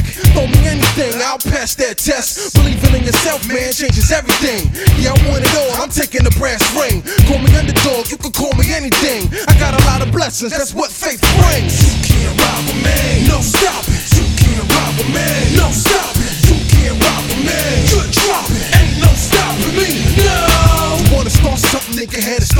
Throw me anything, I'll pass that test. Believing in yourself, man, changes everything. Yeah, I want it all, I'm taking the brass ring. Call me underdog, you can call me anything. I got a lot of blessings, that's what faith brings.